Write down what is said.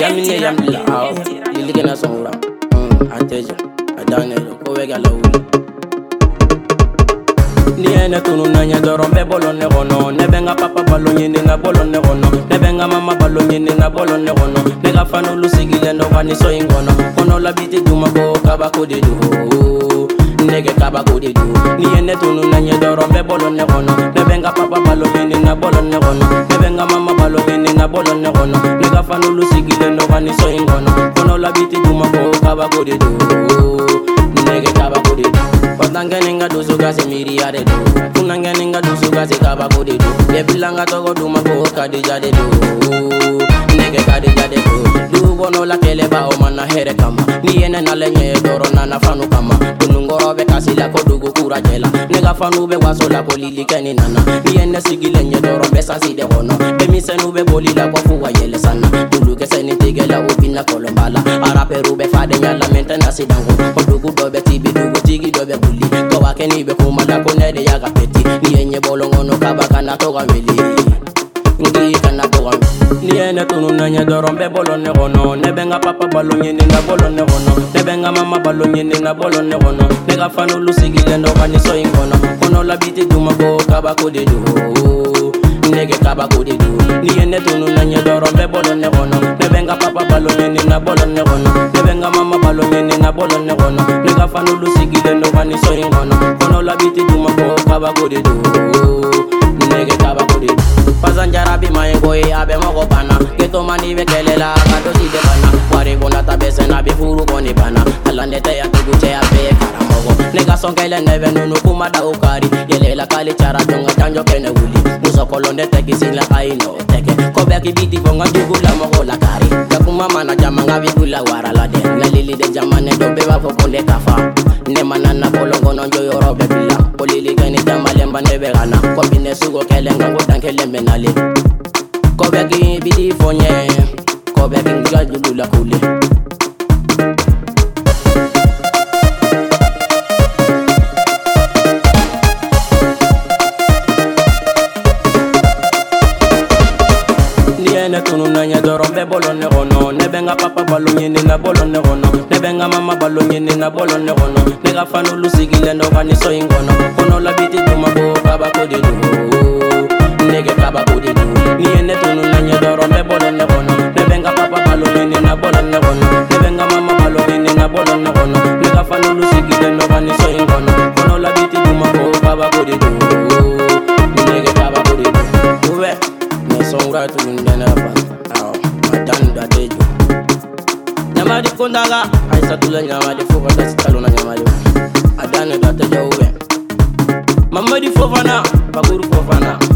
Yamine yamila aw iligena songra ateja adane ko wega lawuli ni ene tunu nanya doron be bolon ne gono ne benga papa balon yini na bolon ne gono ne benga mama balon yini na bolon ne gono ne ga fanu lusigile no wani so ingono kono labiti duma ko kaba ko de do nege kaba ko de do ni ene tunu nanya doron be bolon ne gono ne benga papa balon yini na bolon ne gono ne benga mama balon yini na bolon ne gono ne ga fanu lusigile no wani so ingono kono labiti duma ko kaba ko de do nege kaba ko de do Patanganinga dusu gasi miri ade do Kunanganinga dusu gasi kaba ko de do Yebilanga togo duma ko kadija de do Nege kadija de do Dugo no la kele ba o mana here kama Ni ene na lenye doro na na fanu kama Tunungoro be kasi la ko dugu kura jela Nega fanu be waso la ko lili keni nana Ni ene sigi lenye doro be sasi de hono Demi senu be boli la ko fuwa yele sana Tulu ke seni tigela upina kolombala Araperu be fade nyala mentena sidango Odugu dobe tibi dugu tigi dobe buli Kawa keni be kumada konede ya kapeti Ni enye bolongo no kabaka na toga mili Ngi kana toga mili Ni ene tunu nanye doron be bolon ne gono Ne benga papa balon yini na bolon ne gono Ne benga mama balon yini na bolon ne gono Ne ga fanu lusigile no kani so ingono Kono labiti duma ko kabako de do Nege kabako de do Ni ene tunu nanye doron be bolon ne gono Ne benga papa balon yini na bolon ne gono Ne benga mama balon yini na bolon ne gono Ne ga fanu lusigile no kani so ingono Kono labiti duma ko kabako de do Nege kabako de do Pasanjara bi mai boy abe mogo pana Keto mani be kelela kato si de pana Wari bona tabese na bi furu koni pana Alande te ya tugu che abe karamogo Nega son kele neve nunu kumada ukari Yelela kali chara tunga chanjo kene wuli Muso kolonde teki sila aino teke Kobe kibiti fonga jugu la mogo la kari Kakuma mana jamanga vigula wara la de Na lili de jamane dobe wafo konde kafa Nema nana bolongo nonjo yorobe bila Polili gani jamalemba nebe gana Kombine sugo kele ngango tankele menale Kobe ki bidi fonye Kobe ki nga julu la kule Ni ene tunu nanya doron be bolon ne gono Ne benga papa balon yini na bolon ne gono Ne benga mama balon yini na bolon ne gono Ne ga fanu lusigile no kani so ingono Kono labiti duma ko kaba ko de do Nege kaba ko de do Ni ene tunu nanya doron be bolon ne gono Ne benga papa balon yini na bolon ne gono Ne benga mama balon yini na bolon ne gono Ne ga fanu lusigile no kani so ingono Kono labiti duma ko kaba ko de do Nege kaba ko de do Uwe songra tu ndena pa madan da dejo nyamadi kondaga aisa tula nyamadi foko da sitalona nyamadi adane da tejo uwe mamadi fofana baguru fofana